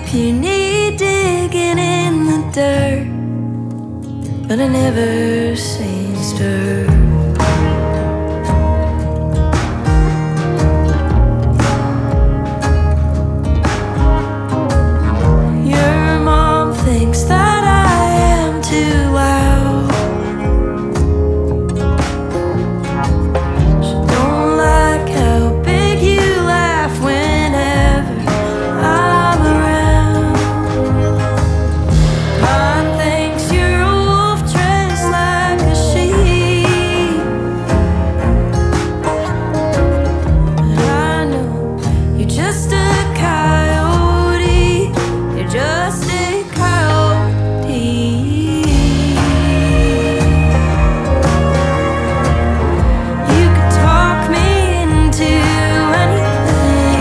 you need digging in the dirt, but I never seen stir. Your mom thinks that I am too loud. She don't like how big you laugh whenever I'm around. Mom thinks you're a wolf dressed like a sheep, but I know you're just a coyote. You're just a coyote. You could talk me into anything.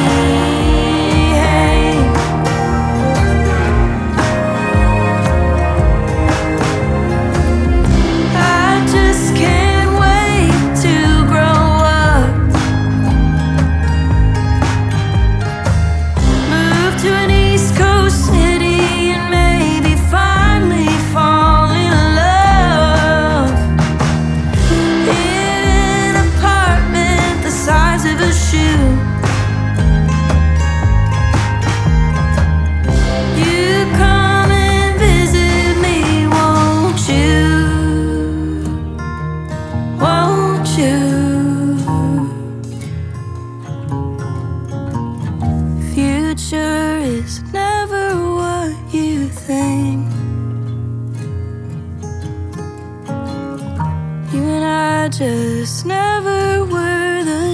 I just can't wait to grow up, move to an East Coast city, and maybe finally fall in love. In an apartment the size of a shoe. You come and visit me, won't you? Won't you? Future is never what you think. You and I just never were the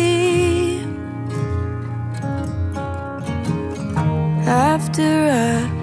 same. After I